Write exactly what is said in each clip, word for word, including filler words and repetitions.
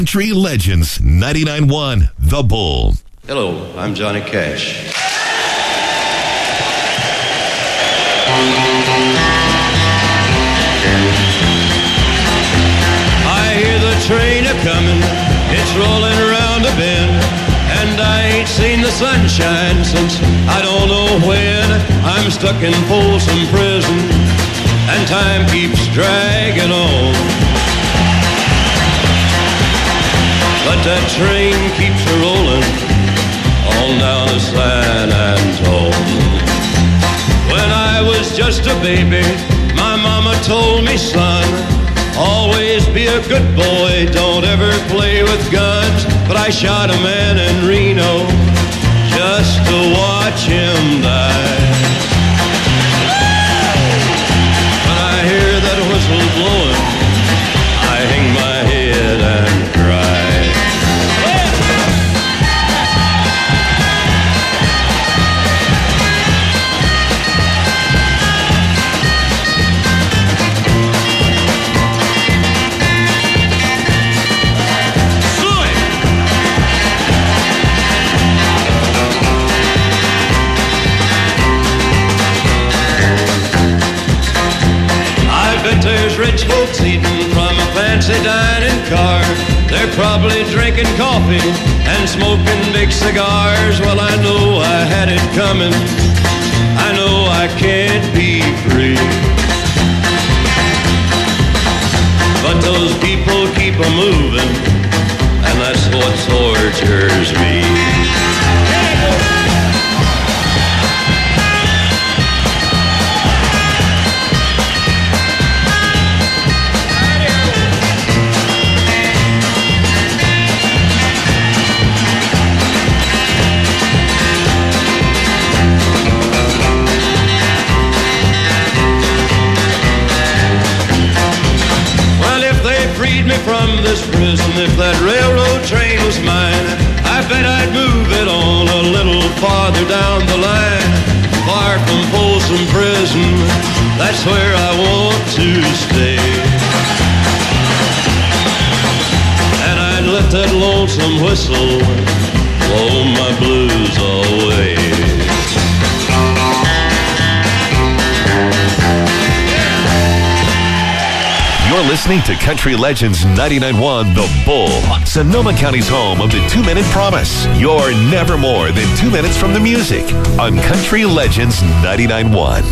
Country Legends ninety-nine point one, The Bull. Hello, I'm Johnny Cash. I hear the train a-comin', it's rolling around a bend, and I ain't seen the sunshine since I don't know when. I'm stuck in Folsom Prison, and time keeps dragging on. But that train keeps a rolling on down to San Antone. When I was just a baby, my mama told me, son, always be a good boy, don't ever play with guns. But I shot a man in Reno just to watch him die. When I hear that whistle blowing, I hang my head and cry. There's rich folks eating from a fancy dining car. They're probably drinking coffee and smoking big cigars. Well, I know I had it coming. I know I can't be free. But those people keep a moving, and that's what tortures me. Freed me from this prison. If that railroad train was mine, I bet I'd move it on a little farther down the line. Far from Folsom Prison, that's where I want to stay. And I'd let that lonesome whistle blow my blues away. You're listening to Country Legends ninety-nine point one, The Bull, Sonoma County's home of the two-minute promise. You're never more than two minutes from the music on Country Legends ninety-nine point one.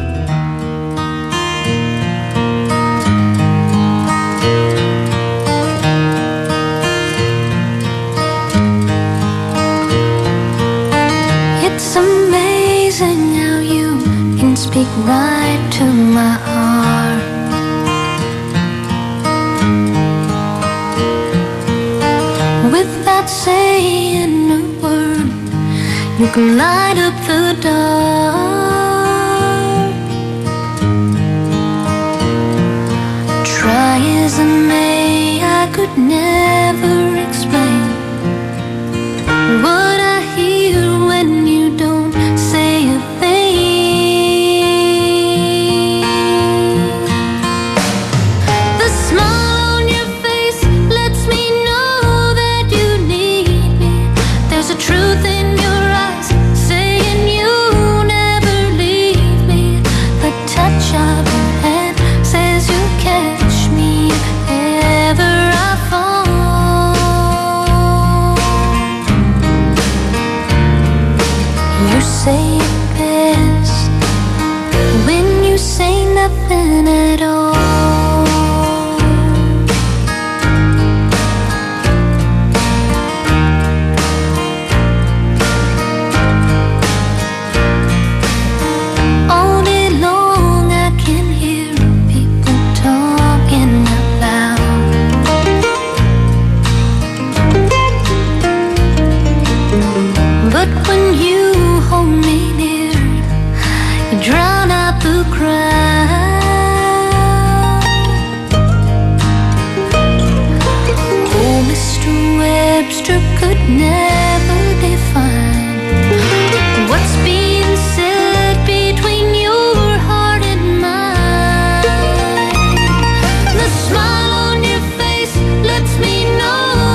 It's amazing how you can speak right to my heart. Without saying a word, you can light up the dark. Try as I may, I could never explain what I hear when you don't say a thing. The smile on your face lets me know that you need me. There's a truth in your eyes saying you'll never leave me. The touch of your hand says you'll catch me if ever I fall. You say it best when you say nothing at all. All day long I can hear people talking out loud. But when you hold me near, you drown out the crowd. Oh, Mister Webster could never define what's being said between your heart and mine. The smile on your face lets me know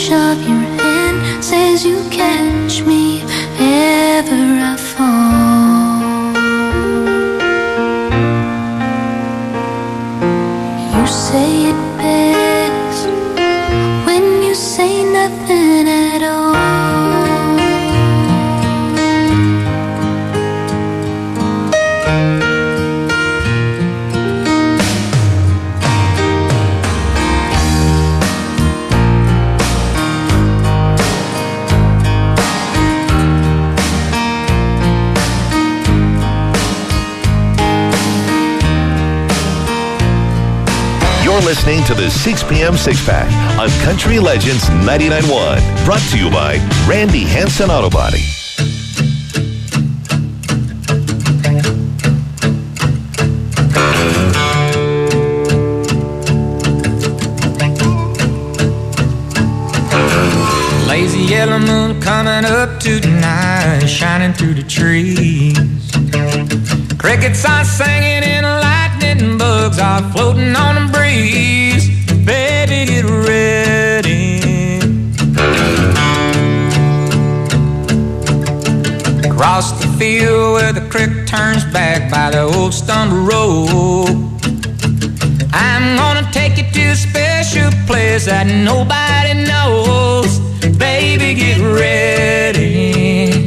touch of your hand says you catch me if ever I fall. You say it best when you say nothing at all. You're listening to the six p.m. Six Pack on Country Legends ninety-nine point one. Brought to you by Randy Hansen Auto Body. Lazy yellow moon coming up tonight, shining through the trees. Crickets are singing and lightning bugs are floating on the breeze. Baby, get ready. Across the field where the creek turns back by the old stone road, I'm gonna take you to a special place that nobody knows. Baby, get ready.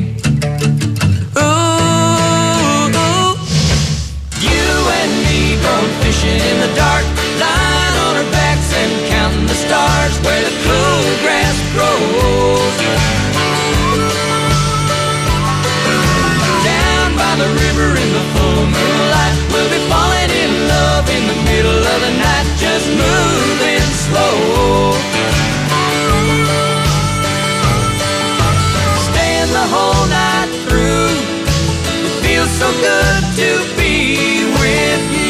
Fishing in the dark, lying on our backs and counting the stars where the cool grass grows. Down by the river in the full moonlight, we'll be falling in love in the middle of the night, just moving slow. Staying the whole night through, it feels so good to be with you.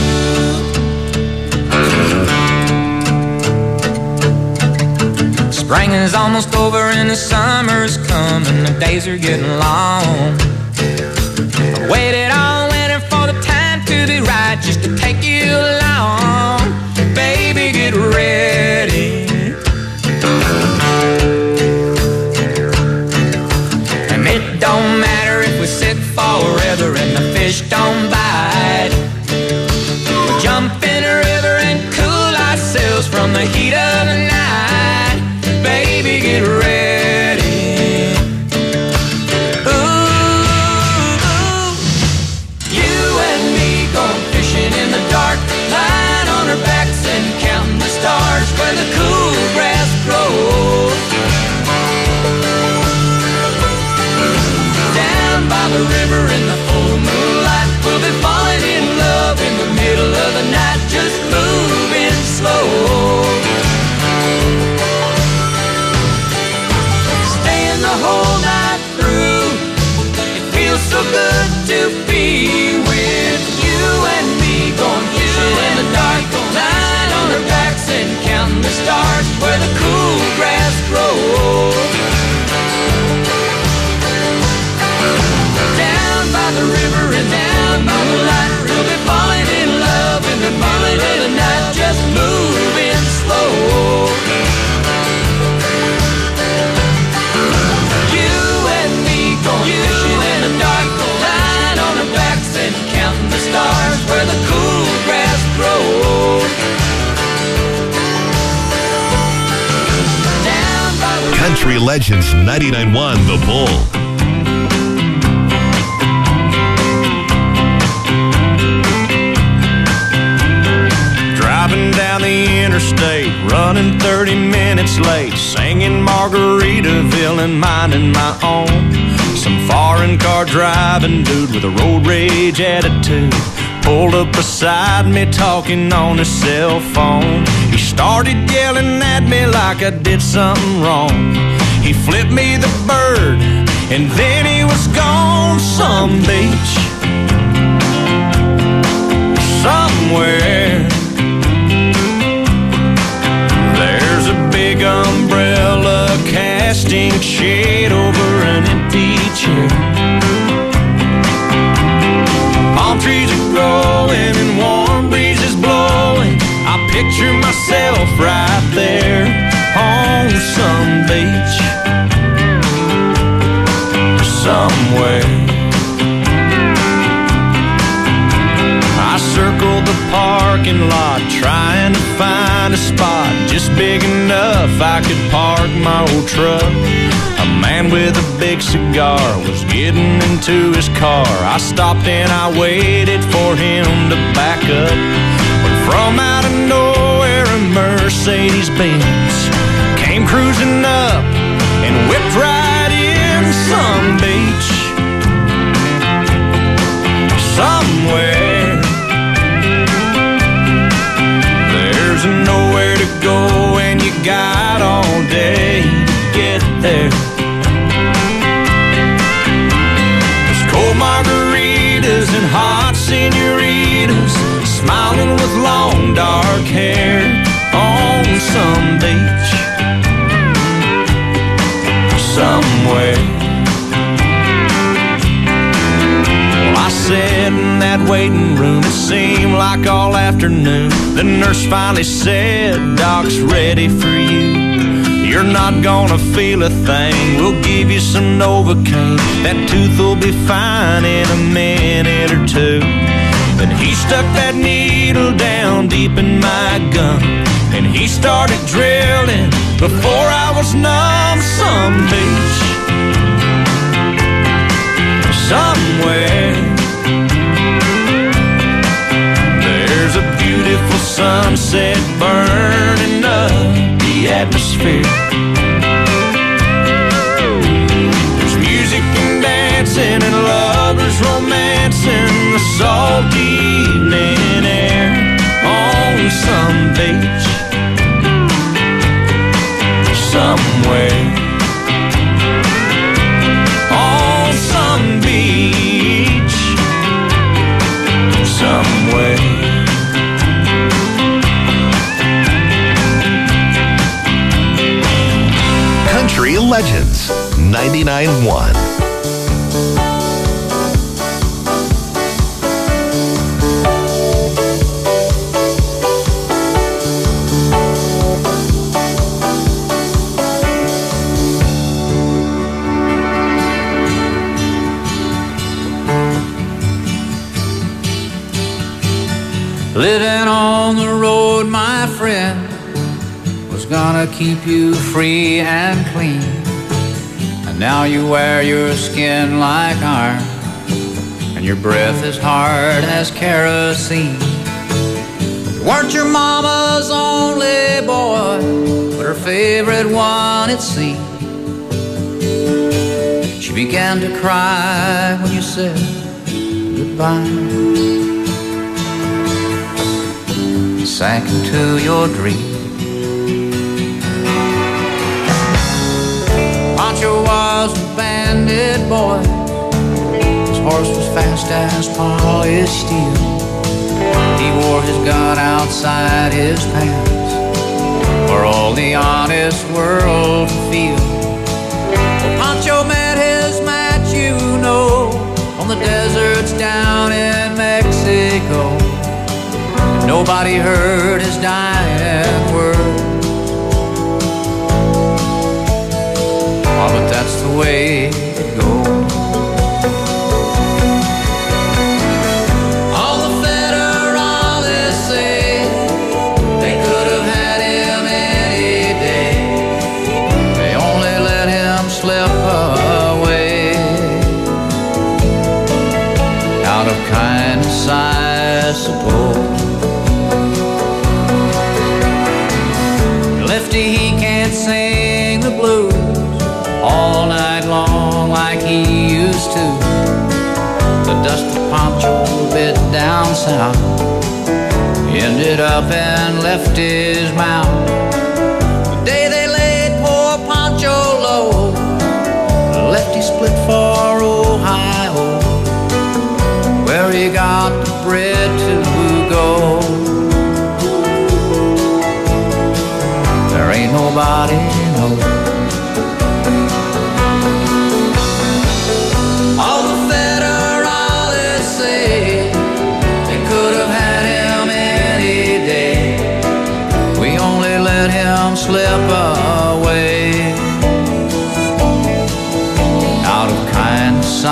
Spring is almost over and the summer's coming, the days are getting long. I waited all winter for the time to be right, just to take you along. Baby, get ready. And it don't matter if we sit forever and the fish don't bite. We'll jump in a river and cool ourselves from the heat of the night. Baby, get ready. Ooh, ooh. You and me going fishing in the dark, lying on our backs and counting the stars where the cool grass grows. Down by the river in the full moonlight, we'll be falling in love in the middle of the night, just moving slow. The whole night through, it feels so good to be with you and me, going fishing in the dark, lying on our backs and counting the stars where the cool grass grows. Down by the river and down by the light, we'll be falling in love in the middle of the night, just moving slow. Fishing in the dark, lying on our backs and counting the stars where the cool grass grows. Down by the Country Legends ninety-nine point one, The Bull. Driving down the interstate, running thirty minutes late, singing Margaritaville and minding my own. Some foreign car driving dude with a road rage attitude pulled up beside me talking on his cell phone. He started yelling at me like I did something wrong. He flipped me the bird and then he was gone. Some beach somewhere, there's a big umbrella casting shade over an empty chair. Palm trees are growing and warm breezes blowing. I picture myself right there on some somewhere. I circled the parking lot trying to find a spot just big enough I could park my old truck. A man with a big cigar was getting into his car. I stopped and I waited for him to back up. When from out of nowhere a Mercedes-Benz came cruising up and whipped right in some beach somewhere. There's nowhere to go and you got all day to get there. There's cold margaritas and hot senoritas smiling with long dark hair on some beach somewhere. Well, I sat in that waiting room, it seemed like all afternoon. The nurse finally said, Doc's ready for you. You're not gonna feel a thing, we'll give you some Novocaine. That tooth will be fine in a minute or two. Then he stuck that needle down deep in my gum, and he started drilling before I was numb. Some beach somewhere. There's a beautiful sunset burning up the atmosphere. There's music and dancing and lovers romancing the salty evening air on some beach somewhere. On some beach somewhere. Country Legends ninety-nine point one. Living on the road, my friend, was gonna keep you free and clean. And now you wear your skin like iron, and your breath as hard as kerosene. You weren't your mama's only boy, but her favorite one, it seemed. She began to cry when you said goodbye. Sank into your dream. Pancho was a bandit boy. His horse was fast as polished steel. He wore his gun outside his pants for all the honest world to feel. Well, Pancho met his match, you know, on the deserts down in Mexico. Nobody heard his dying words. Oh, but that's the way it goes. All the federales say they could have had him any day. They only let him slip away out of kindness, I suppose. He can't sing the blues all night long like he used to. The dust of Pancho bit down south ended up and left his mouth. The day they laid poor Pancho low, left he split for Ohio, where he got the bread to go. Ain't nobody knows. All the federales say they could have had him any day. We only let him slip away out of kindness,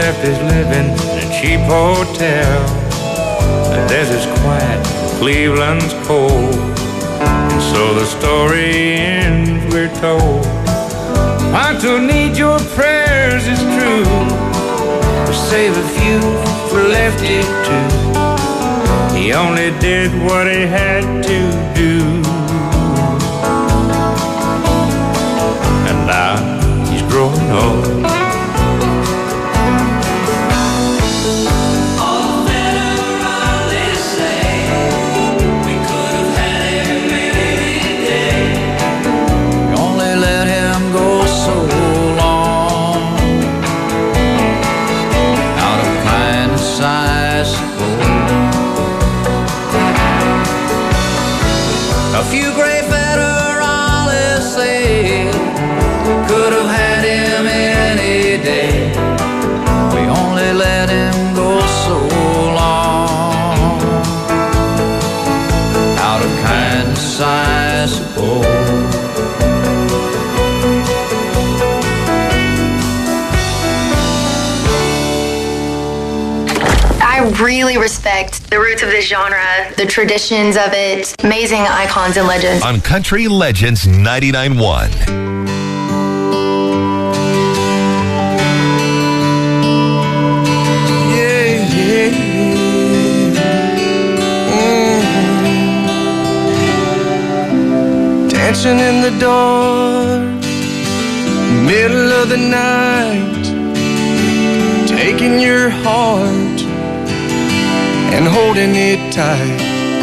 left is living in a cheap hotel. The desert's quiet, Cleveland's cold, and so the story ends, we're told. I don't need your prayers, it's true, to save a few for Lefty too. He only did what he had to do, and now he's growing old. A few great federalists said could have had him any day. We only let him go so long. Out of kindness, I suppose. I really respect the roots of this genre, the traditions of it, amazing icons and legends. On Country Legends ninety-nine point one. Yeah, yeah, yeah. Mm-hmm. Dancing in the dark, middle of the night, taking your heart and holding it tight.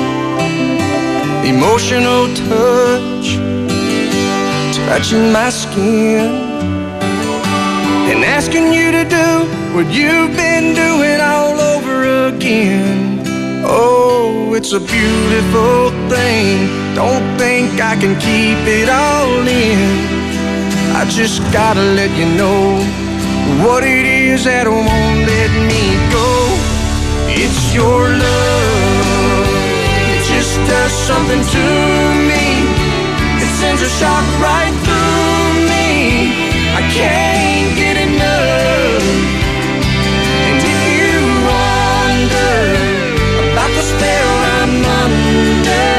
Emotional touch, touching my skin, and asking you to do what you've been doing all over again. Oh, it's a beautiful thing. Don't think I can keep it all in. I just gotta let you know what it is that won't let me go. It's your love, it just does something to me. It sends a shock right through me. I can't get enough. And if you wonder about the spell I'm under,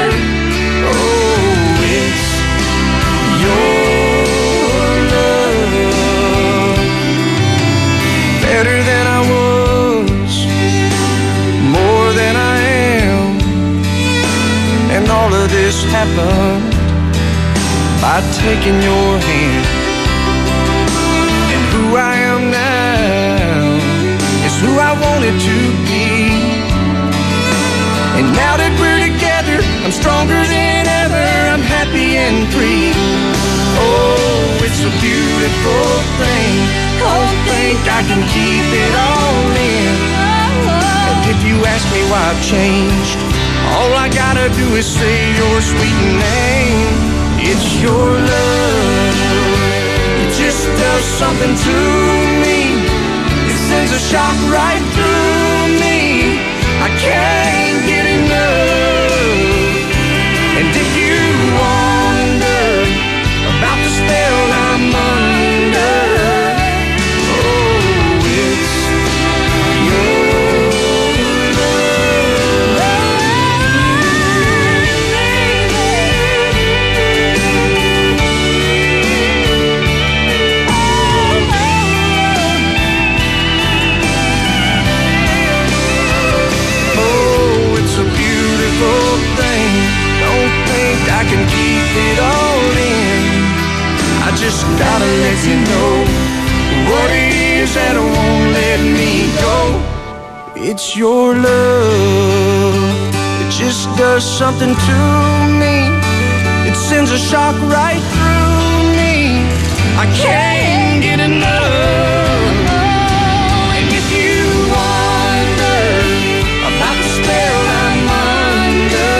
oh, it's your love. Better than I was, more than I am, and all of this happened by taking your hand. And who I am now is who I wanted to be. And now that we're together, I'm stronger than ever. I'm happy and free. Oh, it's a beautiful thing. Don't think I can keep it all in. If you ask me why I've changed, all I gotta do is say your sweet name. It's your love, it just does something to me. It sends a shock right through me. I can't get enough. And if you wonder about the spell I'm under, oh, it's your I can keep it all in. I just gotta let you know what it is that won't let me go. It's your love, it just does something to me. It sends a shock right through me. I can't get enough. And if you wonder about the spell I'm under,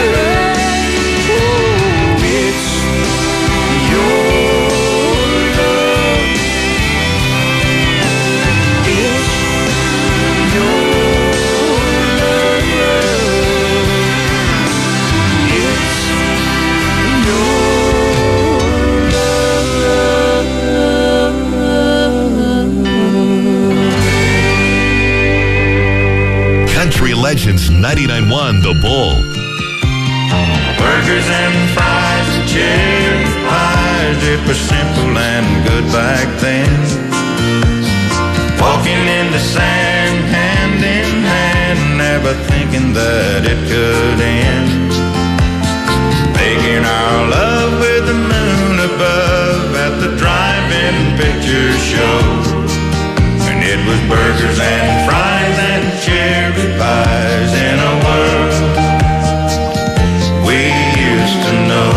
ninety-nine point one The Bull. Burgers and fries and cherry pies, it was simple and good back then. Walking in the sand, hand in hand, never thinking that it could end. Making our love with the moon above at the drive-in picture show. And it was burgers and fries and cherry pies in a world we used to know.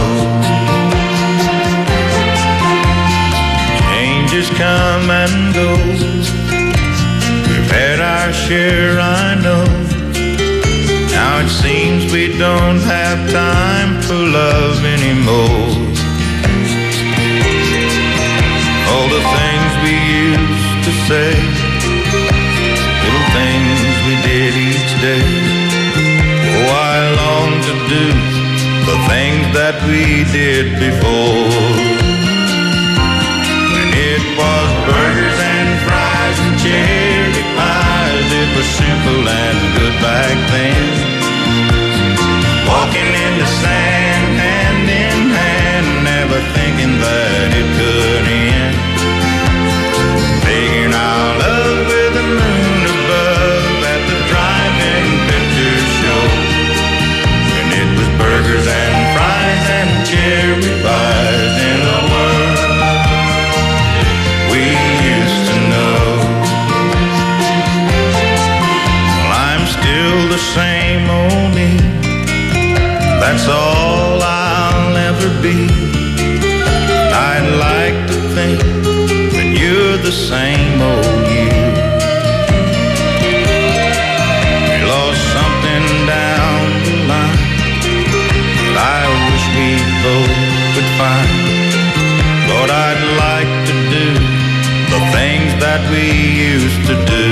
Changes come and go. We've had our share, I know. Now it seems we don't have time for love anymore. All the things we used to say, little things we did each day. Oh, I long to do the things that we did before. When it was burgers and fries and cherry pies, it was simple and good back then. Walking in the sand, hand in hand, never thinking that it could end. Making our love with the moon above at the drive-in picture show. And it was burgers and fries and cherry pies in a world we used to know. Well, I'm still the same old me. That's all I'll ever be. I'd like to think that you're the same old you. We lost something down the line that I wish we both could find. Lord, I'd like to do the things that we used to do.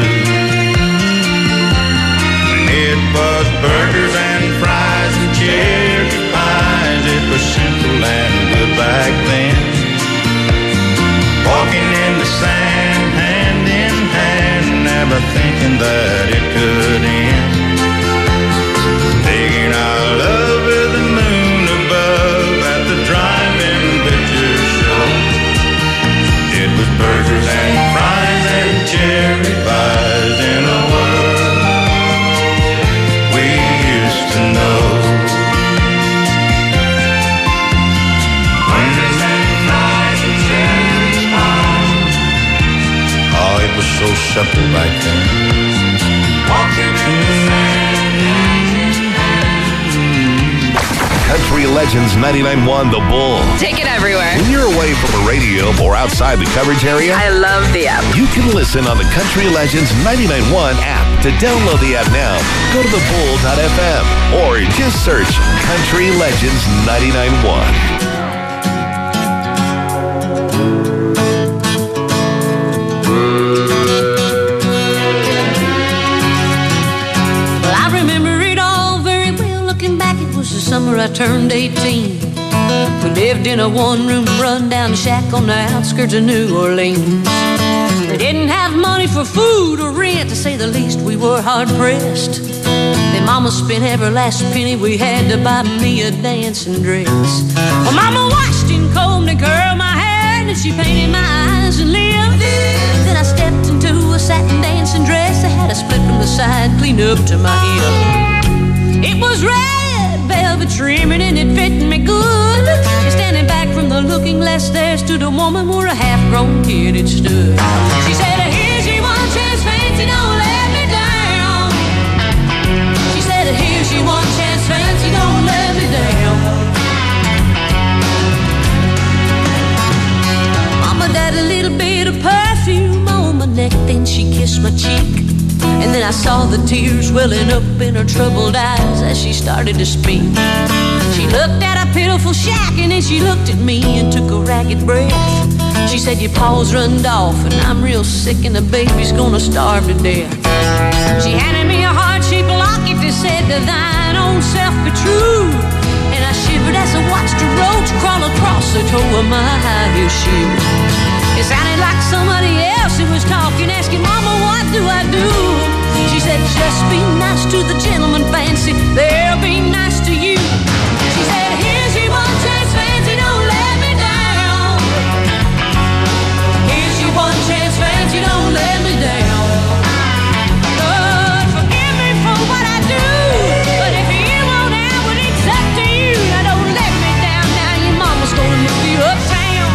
When it was burgers and fries and cherry pies, it was simple and good back then. Walking in the sand, hand in hand, never thinking that it could end. Taking our love with the moon above at the drive-in picture show. It was burgers and fries and cherry pies in a world we used to know. It was so simple back then. Walking in the sand. Country Legends ninety-nine point one The Bull. Take it everywhere. When you're away from a radio or outside the coverage area, I love the app. you can listen on the Country Legends ninety-nine point one app. To download the app now, go to the bull dot f m or just search Country Legends ninety-nine point one. Summer I turned eighteen. We lived in a one-room run-down shack on the outskirts of New Orleans. We didn't have money for food or rent, to say the least. We were hard-pressed. Then Mama spent every last penny we had to buy me a dancing dress. Well, Mama washed and combed and curled my hair, and she painted my eyes and lips. Then I stepped into a satin dancing dress that had a split from the side, clean up to my hip. It was red velvet trimming and it fit me good. Standing back from the looking glass, there stood a woman where a half-grown kid had stood. She said, here's your one chance, fancy, don't let me down. She said, here's your one chance, fancy, don't let me down. Mama died a little bit of perfume on my neck, then she kissed my cheek. And then I saw the tears welling up in her troubled eyes as she started to speak. She looked at a pitiful shack and then she looked at me and took a ragged breath. She said, your paws runned off and I'm real sick and the baby's gonna starve to death. She handed me a heart-shaped locket that said, to thine own self be true. And I shivered as I watched a roach crawl across the toe of my high-heel shoe. It sounded like somebody else who was talking, asking, Mama, what do I do? She said, just be nice to the gentleman, Fancy, they'll be nice to you. She said, here's your one chance, Fancy, don't let me down. Here's your one chance, Fancy, don't let me down. Lord, forgive me for what I do, but if you want out, well, it's up to you. Now don't let me down, now your mama's gonna move you uptown.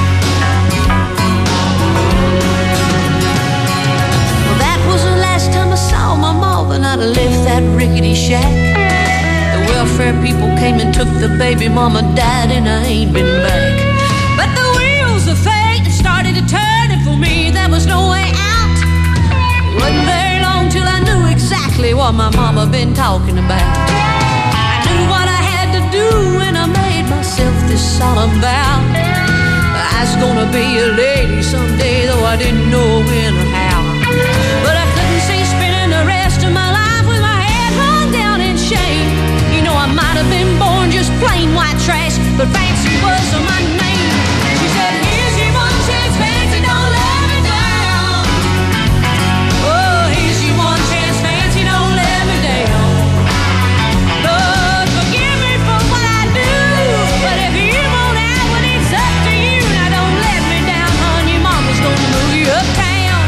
Well, that was the last time I saw my mama, and I left that rickety shack. The welfare people came and took the baby, mama died, and I ain't been back. But the wheels of fate started to turn, and for me there was no way out. It wasn't very long till I knew exactly what my mama been talking about. I knew what I had to do, and I made myself this solemn vow. I was gonna be a lady someday, though I didn't know when or how. But I couldn't see spending the rest of my life with my head hung down in shame. You know, I might have been born just plain white trash, but Fancy was my name. She said, here's your one chance, Fancy, don't let me down. Oh, here's your one chance, Fancy, don't let me down. Lord, forgive me for what I do, but if you want out, well, it's up to you. Now don't let me down, hon, your mama's gonna move you uptown.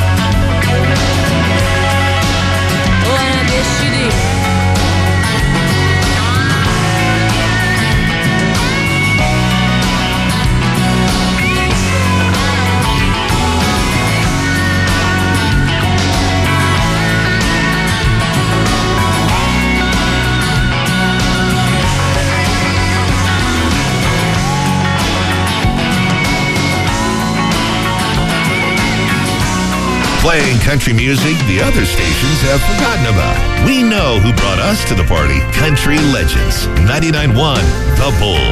Oh, and I guess she did. Playing country music the other stations have forgotten about. We know who brought us to the party. Country Legends, ninety-nine point one, The Bull.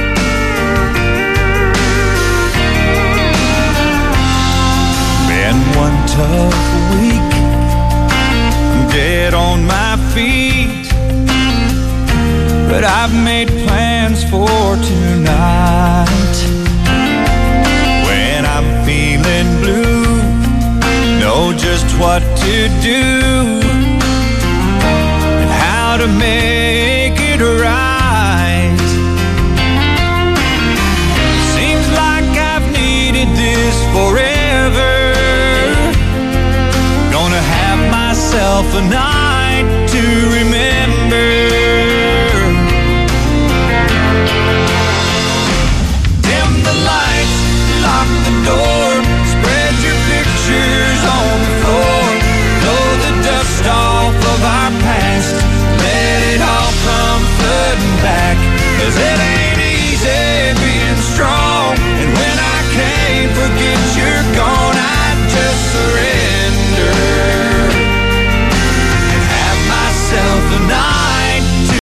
Been one tough week, dead on my feet, but I've made plans for tonight. When I'm feeling blue, know just what to do.